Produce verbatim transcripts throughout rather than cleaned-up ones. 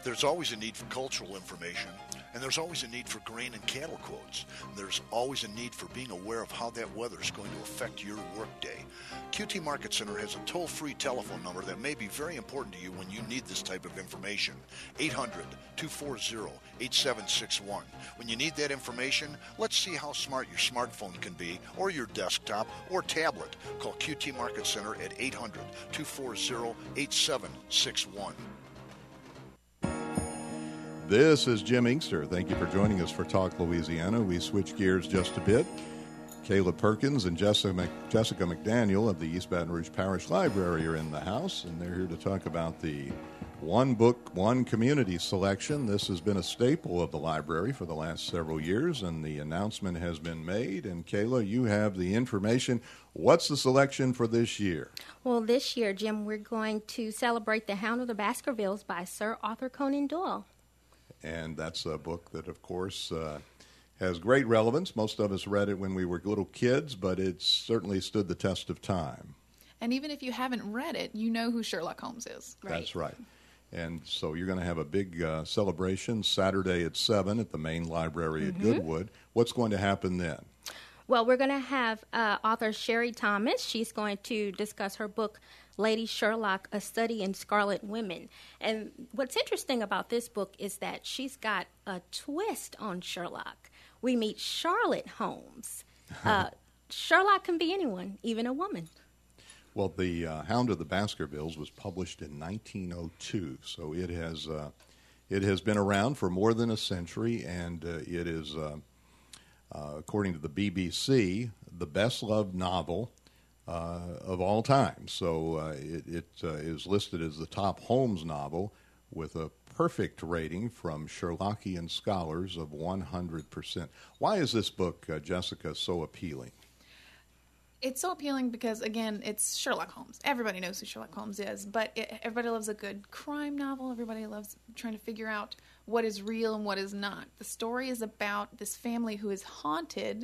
There's always a need for cultural information, and there's always a need for grain and cattle quotes. There's always a need for being aware of how that weather is going to affect your workday. Q T Market Center has a toll-free telephone number that may be very important to you when you need this type of information. eight hundred, two four zero, eight seven six one. When you need that information, let's see how smart your smartphone can be, or your desktop, or tablet. Call Q T Market Center at eight hundred, two four zero, eight seven six one. This is Jim Inkster. Thank you for joining us for Talk Louisiana. We switch gears just a bit. Kayla Perkins and Jessica, Mc, Jessica McDaniel of the East Baton Rouge Parish Library are in the house, and they're here to talk about the One Book, One Community selection. This has been a staple of the library for the last several years, and the announcement has been made. And Kayla, you have the information. What's the selection for this year? Well, this year, Jim, we're going to celebrate The Hound of the Baskervilles by Sir Arthur Conan Doyle. And that's a book that, of course, uh, has great relevance. Most of us read it when we were little kids, but it's certainly stood the test of time. And even if you haven't read it, you know who Sherlock Holmes is. Right. That's right. And so you're going to have a big uh, celebration Saturday at seven at the main library at Mm-hmm. Goodwood. What's going to happen then? Well, we're going to have uh, author Sherry Thomas. She's going to discuss her book, Lady Sherlock, A Study in Scarlet Women. And what's interesting about this book is that she's got a twist on Sherlock. We meet Charlotte Holmes. Uh, Sherlock can be anyone, even a woman. Well, the uh, Hound of the Baskervilles was published in nineteen oh two, so it has uh, it has been around for more than a century, and uh, it is, uh, uh, according to the B B C, the best-loved novel uh, of all time. So uh, it, it uh, is listed as the top Holmes novel with a perfect rating from Sherlockian scholars of one hundred percent. Why is this book, uh, Jessica, so appealing? It's so appealing because, again, it's Sherlock Holmes. Everybody knows who Sherlock Holmes is, but it, everybody loves a good crime novel. Everybody loves trying to figure out what is real and what is not. The story is about this family who is haunted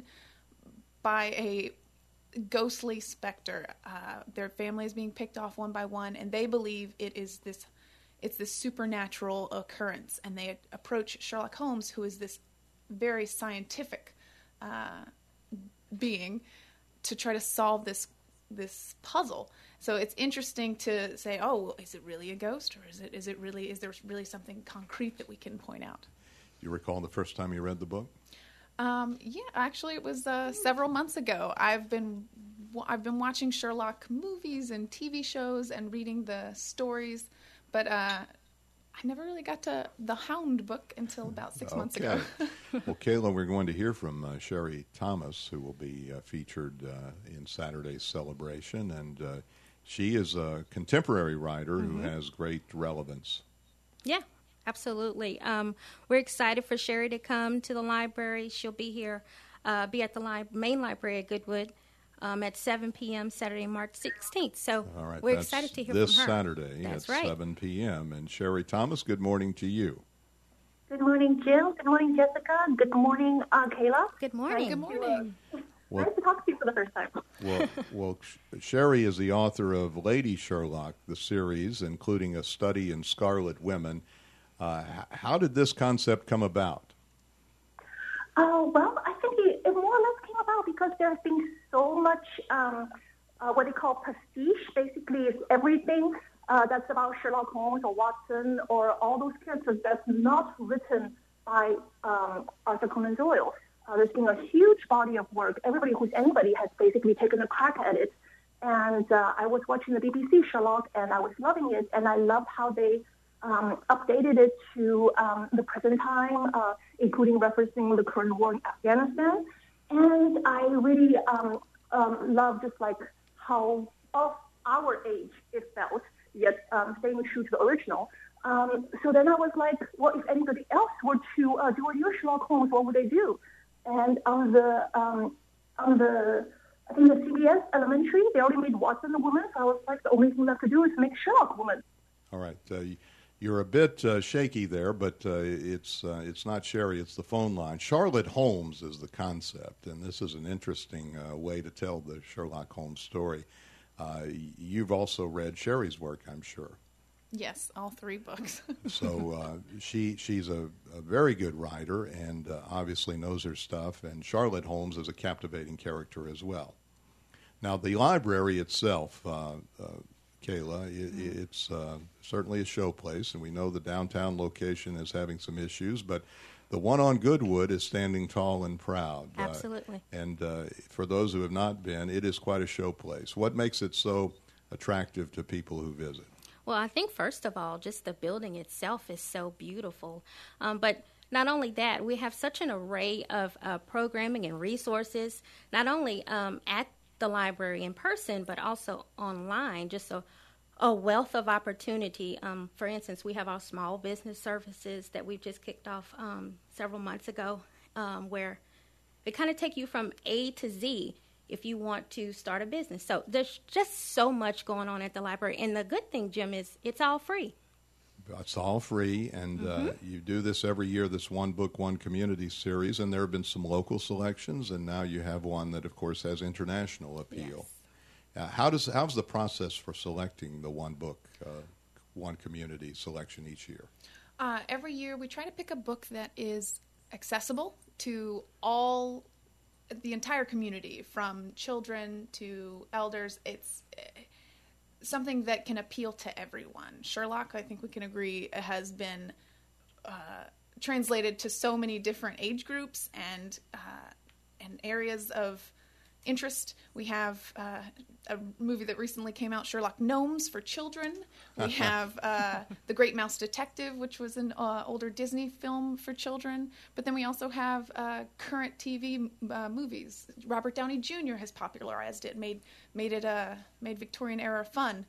by a ghostly specter. Uh, their family is being picked off one by one, and they believe it is this, it's this supernatural occurrence. And they approach Sherlock Holmes, who is this very scientific uh, being, to try to solve this this puzzle. So it's interesting to say, oh, well, is it really a ghost, or is it is it really is there really something concrete that we can point out? Do you recall the first time you read the book? Um, yeah, actually, it was uh, several months ago. I've been I've been watching Sherlock movies and T V shows and reading the stories, but uh, I never really got to the Hound book until about six okay. months ago. Well, Kayla, we're going to hear from uh, Sherry Thomas, who will be uh, featured uh, in Saturday's celebration, and uh, she is a contemporary writer Mm-hmm. who has great relevance. Yeah, absolutely. Um, we're excited for Sherry to come to the library. She'll be here, uh, be at the li- main library at Goodwood um, at seven p.m. Saturday, March sixteenth. So All right, we're that's excited to hear this from her. Saturday That's at right. seven p.m. And Sherry Thomas, good morning to you. Good morning, Jill. Good morning, Jessica. Good morning, uh, Kayla. Good morning. Good morning. Well, Nice to talk to you for the first time. well, well, Sh- Sherry is the author of Lady Sherlock, the series, including A Study in Scarlet Women. Uh, h- how did this concept come about? Uh, well, I think it, it more or less came about because there has been so much um, uh, what they call prestige. Basically, it's everything uh, that's about Sherlock Holmes or Watson or all those characters that's not written by um, Arthur Conan Doyle. Uh, there's been a huge body of work. Everybody who's anybody has basically taken a crack at it. And uh, I was watching the B B C Sherlock, and I was loving it, and I loved how they um, updated it to um, the present time, uh, including referencing the current war in Afghanistan. And I really um, um, love just like how of our age it felt, yet um, staying true to the original. Um, so then I was like, well, if anybody else were to uh, do a new Sherlock Holmes, what would they do? And on the um, on the I think the C B S Elementary, they already made Watson a woman, so I was like, the only thing left to do is make Sherlock a woman. All right, uh, you're a bit uh, shaky there, but uh, it's uh, it's not Sherry, it's the phone line. Charlotte Holmes is the concept, and this is an interesting uh, way to tell the Sherlock Holmes story. Uh, you've also read Sherry's work, I'm sure. Yes, all three books. So uh, she she's a, a very good writer and uh, obviously knows her stuff. And Charlotte Holmes is a captivating character as well. Now, the library itself, uh, uh, Kayla, it, mm-hmm. it's uh, certainly a showplace, and we know the downtown location is having some issues, but the one on Goodwood is standing tall and proud. Absolutely. Uh, and uh, for those who have not been, it is quite a showplace. What makes it so attractive to people who visit? Well, I think, first of all, just the building itself is so beautiful. Um, but not only that, we have such an array of uh, programming and resources, not only um, at the library in person, but also online, just a, a wealth of opportunity. Um, for instance, we have our small business services that we've just kicked off um, several months ago, um, where they kind of take you from A to Z if you want to start a business. So there's just so much going on at the library. And the good thing, Jim, is it's all free. It's all free, and mm-hmm. uh, you do this every year, this One Book, One Community series, and there have been some local selections, and now you have one that, of course, has international appeal. Yes. Uh, how does how's the process for selecting the One Book, uh, One Community selection each year? Uh, every year we try to pick a book that is accessible to all, the entire community, from children to elders. It's something that can appeal to everyone. Sherlock, I think we can agree, has been uh, translated to so many different age groups and uh, and areas of interest. We have uh, a movie that recently came out, Sherlock Gnomes for children. We have uh, The Great Mouse Detective, which was an uh, older Disney film for children. But then we also have uh, current T V uh, movies. Robert Downey Junior has popularized it, made made it uh, made Victorian era fun.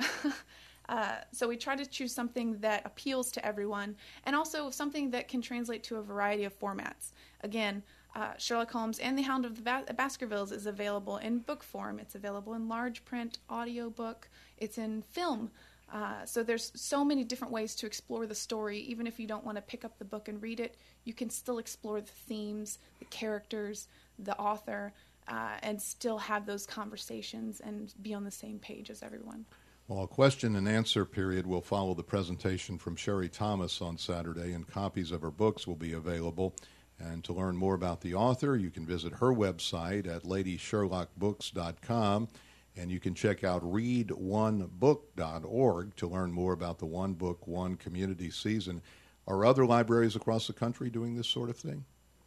Uh, so we try to choose something that appeals to everyone, and also something that can translate to a variety of formats. Again, uh, Sherlock Holmes and the Hound of the Bas- Baskervilles is available in book form. It's available in large print, audiobook. It's in film. Uh, so there's so many different ways to explore the story. Even if you don't want to pick up the book and read it, you can still explore the themes, the characters, the author, uh, and still have those conversations and be on the same page as everyone. Well, a question and answer period will follow the presentation from Sherry Thomas on Saturday, and copies of her books will be available. And to learn more about the author, you can visit her website at lady sherlock books dot com, and you can check out read one book dot org to learn more about the One Book, One Community season. Are other libraries across the country doing this sort of thing?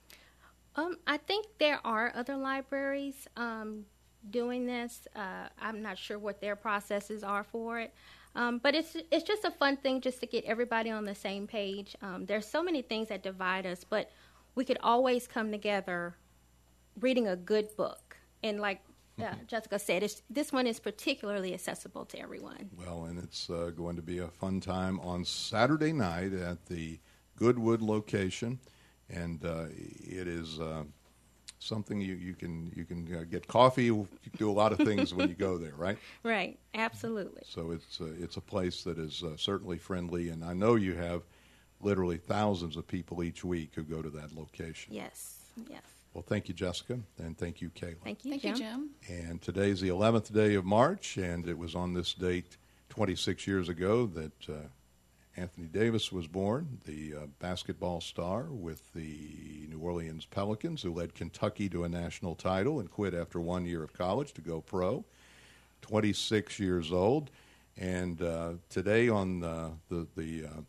Um, I think there are other libraries um, doing this. Uh, I'm not sure what their processes are for it. Um, but it's it's just a fun thing just to get everybody on the same page. Um, there's so many things that divide us, but we could always come together reading a good book. And like uh, Jessica said, it's, this one is particularly accessible to everyone. Well, and it's uh, going to be a fun time on Saturday night at the Goodwood location. And uh, it is uh, something you, you can you can uh, get coffee. You can do a lot of things when you go there, right? Right, absolutely. So it's uh, it's a place that is uh, certainly friendly, and I know you have literally thousands of people each week who go to that location. Yes, yes. Well, thank you, Jessica, and thank you, Kayla. Thank you, Thank Jim. you, Jim. And today's the eleventh day of March, and it was on this date twenty-six years ago that uh, Anthony Davis was born, the uh, basketball star with the New Orleans Pelicans, who led Kentucky to a national title and quit after one year of college to go pro. twenty-six years old, and uh, today on uh, the the uh,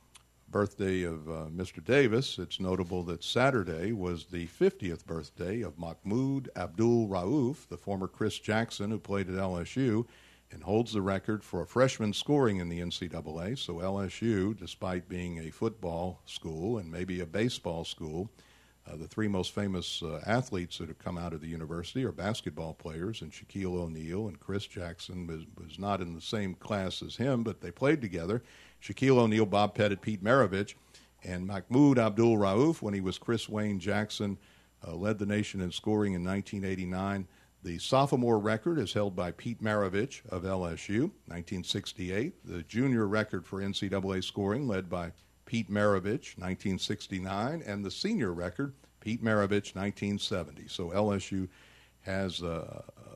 birthday of uh, Mister Davis, it's notable that Saturday was the fiftieth birthday of Mahmoud Abdul Rauf, the former Chris Jackson who played at L S U and holds the record for a freshman scoring in the N C double A. So L S U, despite being a football school and maybe a baseball school, uh, the three most famous uh, athletes that have come out of the university are basketball players, and Shaquille O'Neal and Chris Jackson was, was not in the same class as him, but they played together. Shaquille O'Neal, Bob Pettit, Pete Maravich, and Mahmoud Abdul Rauf, when he was Chris Wayne Jackson, uh, led the nation in scoring in nineteen eighty-nine. The sophomore record is held by Pete Maravich of L S U, nineteen sixty-eight. The junior record for N C double A scoring led by Pete Maravich, nineteen sixty-nine. And the senior record, Pete Maravich, nineteen seventy. So L S U has a,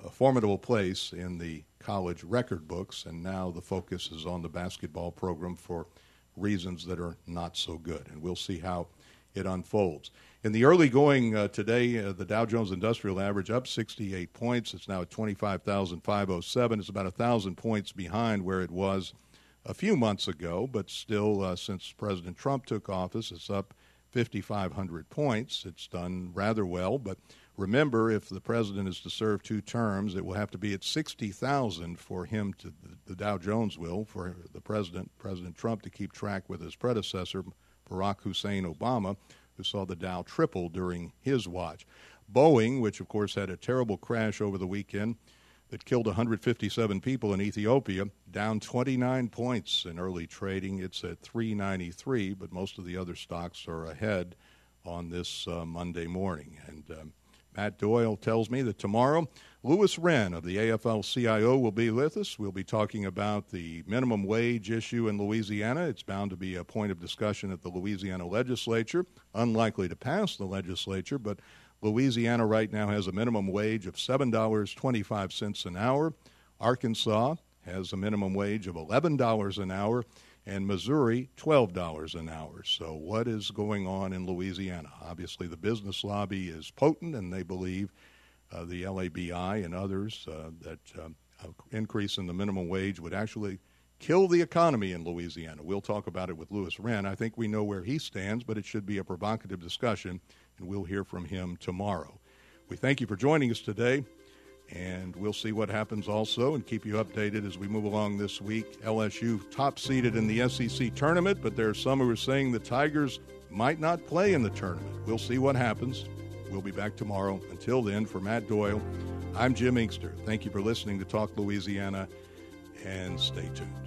a formidable place in the college record books, and now the focus is on the basketball program for reasons that are not so good, and we'll see how it unfolds. In the early going uh, today, uh, the Dow Jones Industrial Average up sixty-eight points. It's now at twenty-five thousand five hundred seven. It's about one thousand points behind where it was a few months ago, but still, uh, since President Trump took office, it's up fifty-five hundred points. It's done rather well, but remember, if the president is to serve two terms, it will have to be at sixty thousand for him to, the Dow Jones will, for the president, President Trump, to keep track with his predecessor, Barack Hussein Obama, who saw the Dow triple during his watch. Boeing, which of course had a terrible crash over the weekend that killed one hundred fifty-seven people in Ethiopia, down twenty-nine points in early trading. It's at three ninety-three, but most of the other stocks are ahead on this uh, Monday morning. And um, Matt Doyle tells me that tomorrow, Louis Wren of the A F L C I O will be with us. We'll be talking about the minimum wage issue in Louisiana. It's bound to be a point of discussion at the Louisiana legislature. Unlikely to pass the legislature, but Louisiana right now has a minimum wage of seven dollars and twenty-five cents an hour. Arkansas has a minimum wage of eleven dollars an hour, and Missouri, twelve dollars an hour. So what is going on in Louisiana? Obviously, the business lobby is potent, and they believe uh, the L A B I and others uh, that um, an increase in the minimum wage would actually kill the economy in Louisiana. We'll talk about it with Louis Wren. I think we know where he stands, but it should be a provocative discussion, and we'll hear from him tomorrow. We thank you for joining us today, and we'll see what happens also and keep you updated as we move along this week. L S U top-seeded in the S E C tournament, but there are some who are saying the Tigers might not play in the tournament. We'll see what happens. We'll be back tomorrow. Until then, for Matt Doyle, I'm Jim Inkster. Thank you for listening to Talk Louisiana, and stay tuned.